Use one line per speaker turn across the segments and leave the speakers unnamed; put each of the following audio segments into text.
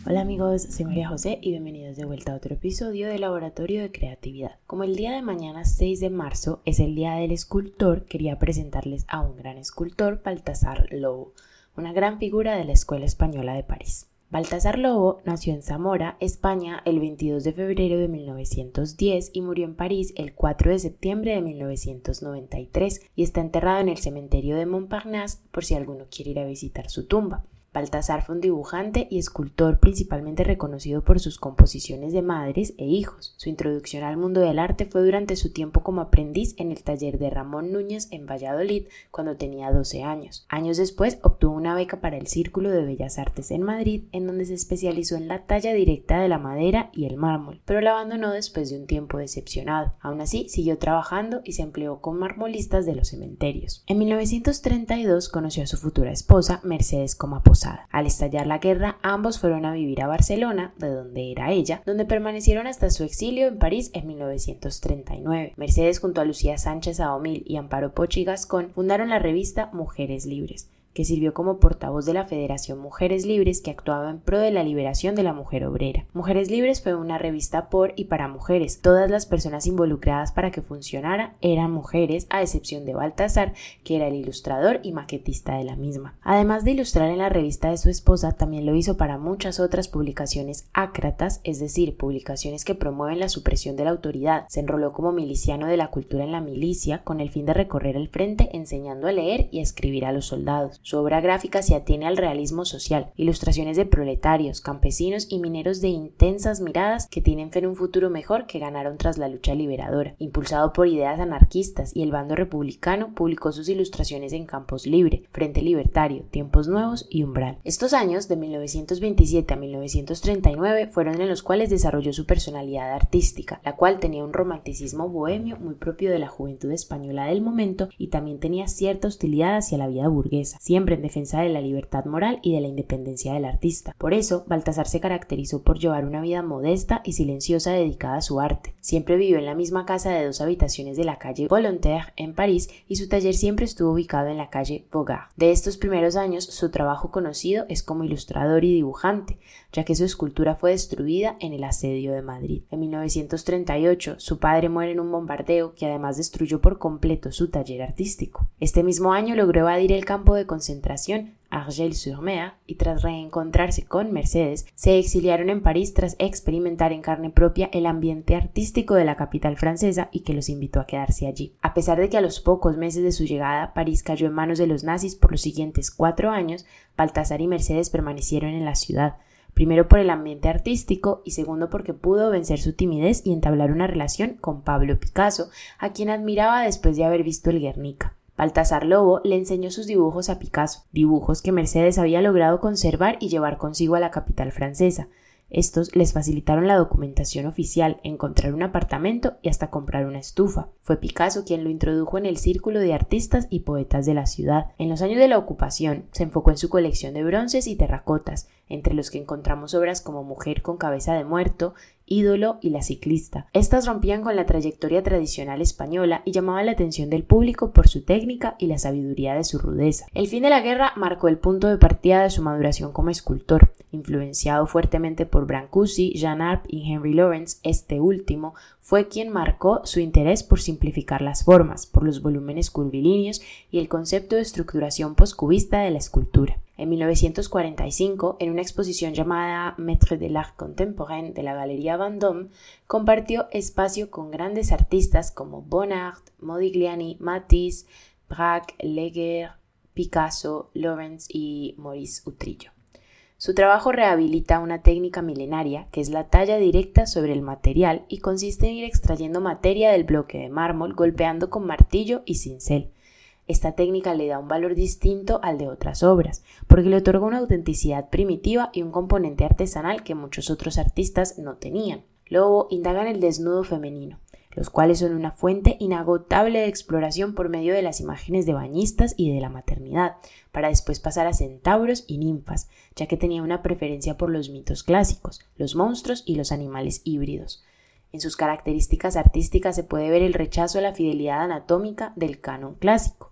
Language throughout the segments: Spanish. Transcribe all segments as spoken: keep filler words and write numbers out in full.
Hola amigos, soy María José y bienvenidos de vuelta a otro episodio de Laboratorio de Creatividad. Como el día de mañana seis de marzo es el día del escultor, quería presentarles a un gran escultor, Baltasar Lobo, una gran figura de la Escuela Española de París. Baltasar Lobo nació en Zamora, España, el veintidós de febrero de mil novecientos diez y murió en París el cuatro de septiembre de mil novecientos noventa y tres y está enterrado en el cementerio de Montparnasse por si alguno quiere ir a visitar su tumba. Baltasar fue un dibujante y escultor principalmente reconocido por sus composiciones de madres e hijos. Su introducción al mundo del arte fue durante su tiempo como aprendiz en el taller de Ramón Núñez en Valladolid cuando tenía doce años. Años después obtuvo una beca para el Círculo de Bellas Artes en Madrid, en donde se especializó en la talla directa de la madera y el mármol, pero la abandonó después de un tiempo decepcionado. Aún así, siguió trabajando y se empleó con marmolistas de los cementerios. En mil novecientos treinta y dos conoció a su futura esposa, Mercedes Comaposada. Al estallar la guerra, ambos fueron a vivir a Barcelona, de donde era ella, donde permanecieron hasta su exilio en París en mil novecientos treinta y nueve. Mercedes, junto a Lucía Sánchez Aomil y Amparo Pochi Gascón, fundaron la revista Mujeres Libres, que sirvió como portavoz de la Federación Mujeres Libres, que actuaba en pro de la liberación de la mujer obrera. Mujeres Libres fue una revista por y para mujeres. Todas las personas involucradas para que funcionara eran mujeres, a excepción de Baltasar, que era el ilustrador y maquetista de la misma. Además de ilustrar en la revista de su esposa, también lo hizo para muchas otras publicaciones ácratas, es decir, publicaciones que promueven la supresión de la autoridad. Se enroló como miliciano de la cultura en la milicia, con el fin de recorrer el frente enseñando a leer y a escribir a los soldados. Su obra gráfica se atiene al realismo social, ilustraciones de proletarios, campesinos y mineros de intensas miradas que tienen fe en un futuro mejor que ganaron tras la lucha liberadora. Impulsado por ideas anarquistas y el bando republicano, publicó sus ilustraciones en Campos Libre, Frente Libertario, Tiempos Nuevos y Umbral. Estos años, de mil novecientos veintisiete a mil novecientos treinta y nueve, fueron en los cuales desarrolló su personalidad artística, la cual tenía un romanticismo bohemio muy propio de la juventud española del momento y también tenía cierta hostilidad hacia la vida burguesa, siempre en defensa de la libertad moral y de la independencia del artista. Por eso, Baltasar se caracterizó por llevar una vida modesta y silenciosa dedicada a su arte. Siempre vivió en la misma casa de dos habitaciones de la calle Volontaire en París y su taller siempre estuvo ubicado en la calle Vaugard. De estos primeros años, su trabajo conocido es como ilustrador y dibujante, ya que su escultura fue destruida en el asedio de Madrid. En mil novecientos treinta y ocho, su padre muere en un bombardeo que además destruyó por completo su taller artístico. Este mismo año logró evadir el campo de concentración Argel-sur-Mer y tras reencontrarse con Mercedes, se exiliaron en París tras experimentar en carne propia el ambiente artístico de la capital francesa y que los invitó a quedarse allí. A pesar de que a los pocos meses de su llegada, París cayó en manos de los nazis por los siguientes cuatro años, Baltasar y Mercedes permanecieron en la ciudad. Primero por el ambiente artístico y segundo porque pudo vencer su timidez y entablar una relación con Pablo Picasso, a quien admiraba después de haber visto el Guernica. Baltasar Lobo le enseñó sus dibujos a Picasso, dibujos que Mercedes había logrado conservar y llevar consigo a la capital francesa. Estos les facilitaron la documentación oficial, encontrar un apartamento y hasta comprar una estufa. Fue Picasso quien lo introdujo en el círculo de artistas y poetas de la ciudad. En los años de la ocupación, se enfocó en su colección de bronces y terracotas, entre los que encontramos obras como Mujer con cabeza de muerto, Ídolo y La ciclista. Estas rompían con la trayectoria tradicional española y llamaban la atención del público por su técnica y la sabiduría de su rudeza. El fin de la guerra marcó el punto de partida de su maduración como escultor. Influenciado fuertemente por Brancusi, Jean Arp y Henry Lawrence, este último fue quien marcó su interés por simplificar las formas, por los volúmenes curvilíneos y el concepto de estructuración poscubista de la escultura. En mil novecientos cuarenta y cinco, en una exposición llamada Maître de l'Art Contemporain de la Galería Vendôme, compartió espacio con grandes artistas como Bonnard, Modigliani, Matisse, Braque, Leger, Picasso, Lawrence y Maurice Utrillo. Su trabajo rehabilita una técnica milenaria que es la talla directa sobre el material y consiste en ir extrayendo materia del bloque de mármol golpeando con martillo y cincel. Esta técnica le da un valor distinto al de otras obras, porque le otorga una autenticidad primitiva y un componente artesanal que muchos otros artistas no tenían. Lobo indaga en el desnudo femenino, los cuales son una fuente inagotable de exploración por medio de las imágenes de bañistas y de la maternidad, para después pasar a centauros y ninfas, ya que tenía una preferencia por los mitos clásicos, los monstruos y los animales híbridos. En sus características artísticas se puede ver el rechazo a la fidelidad anatómica del canon clásico,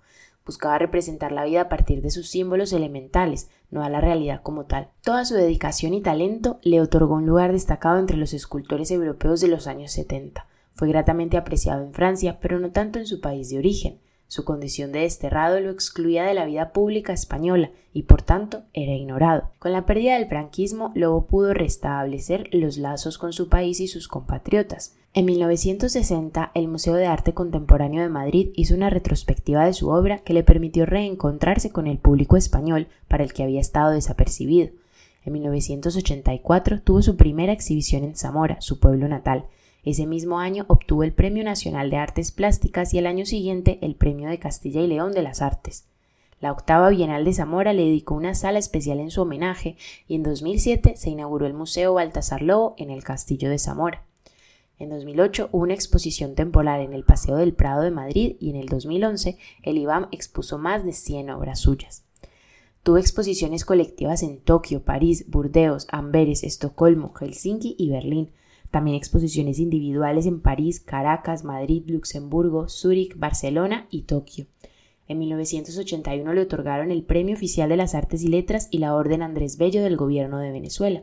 Buscaba representar la vida a partir de sus símbolos elementales, no a la realidad como tal. Toda su dedicación y talento le otorgó un lugar destacado entre los escultores europeos de los años setenta. Fue gratamente apreciado en Francia, pero no tanto en su país de origen. Su condición de desterrado lo excluía de la vida pública española y, por tanto, era ignorado. Con la pérdida del franquismo, Lobo pudo restablecer los lazos con su país y sus compatriotas. En mil novecientos sesenta, el Museo de Arte Contemporáneo de Madrid hizo una retrospectiva de su obra que le permitió reencontrarse con el público español, para el que había estado desapercibido. En mil novecientos ochenta y cuatro tuvo su primera exhibición en Zamora, su pueblo natal. Ese mismo año obtuvo el Premio Nacional de Artes Plásticas y el año siguiente el Premio de Castilla y León de las Artes. La octava Bienal de Zamora le dedicó una sala especial en su homenaje y en dos mil siete se inauguró el Museo Baltasar Lobo en el Castillo de Zamora. En dos mil ocho hubo una exposición temporal en el Paseo del Prado de Madrid y en el dos mil once el I B A M expuso más de cien obras suyas. Tuvo exposiciones colectivas en Tokio, París, Burdeos, Amberes, Estocolmo, Helsinki y Berlín. También exposiciones individuales en París, Caracas, Madrid, Luxemburgo, Zúrich, Barcelona y Tokio. En mil novecientos ochenta y uno le otorgaron el Premio Oficial de las Artes y Letras y la Orden Andrés Bello del Gobierno de Venezuela.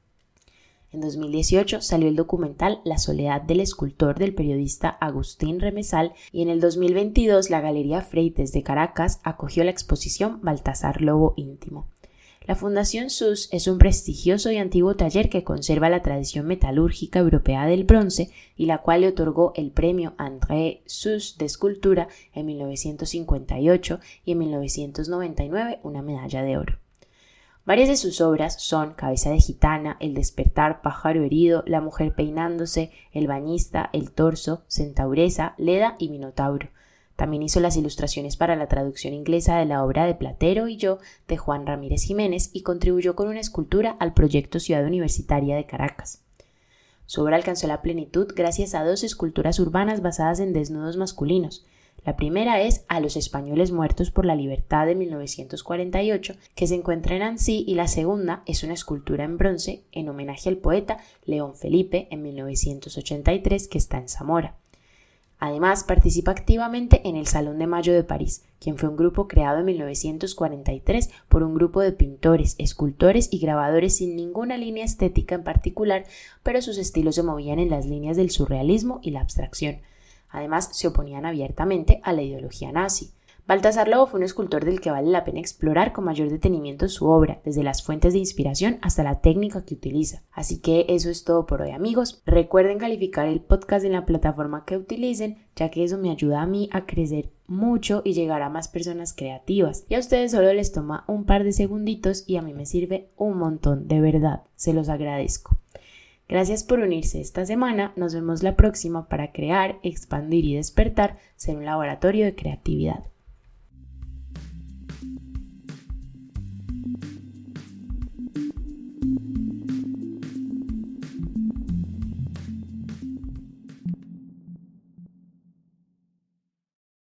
En dos mil dieciocho salió el documental La soledad del escultor del periodista Agustín Remesal y en el dos mil veintidós la Galería Freites de Caracas acogió la exposición Baltasar Lobo Íntimo. La Fundación Suss es un prestigioso y antiguo taller que conserva la tradición metalúrgica europea del bronce y la cual le otorgó el premio André Suss de escultura en mil novecientos cincuenta y ocho y en mil novecientos noventa y nueve una medalla de oro. Varias de sus obras son Cabeza de gitana, El despertar, Pájaro herido, La mujer peinándose, El bañista, El torso, Centauresa, Leda y Minotauro. También hizo las ilustraciones para la traducción inglesa de la obra de Platero y yo de Juan Ramírez Jiménez y contribuyó con una escultura al proyecto Ciudad Universitaria de Caracas. Su obra alcanzó la plenitud gracias a dos esculturas urbanas basadas en desnudos masculinos. La primera es A los españoles muertos por la libertad de mil novecientos cuarenta y ocho, que se encuentra en Annecy, y la segunda es una escultura en bronce en homenaje al poeta León Felipe en mil novecientos ochenta y tres que está en Zamora. Además, participa activamente en el Salón de Mayo de París, quien fue un grupo creado en mil novecientos cuarenta y tres por un grupo de pintores, escultores y grabadores sin ninguna línea estética en particular, pero sus estilos se movían en las líneas del surrealismo y la abstracción. Además, se oponían abiertamente a la ideología nazi. Baltasar Lobo fue un escultor del que vale la pena explorar con mayor detenimiento su obra, desde las fuentes de inspiración hasta la técnica que utiliza. Así que eso es todo por hoy, amigos. Recuerden calificar el podcast en la plataforma que utilicen, ya que eso me ayuda a mí a crecer mucho y llegar a más personas creativas. Y a ustedes solo les toma un par de segunditos y a mí me sirve un montón, de verdad. Se los agradezco. Gracias por unirse esta semana. Nos vemos la próxima para crear, expandir y despertar, ser un laboratorio de creatividad.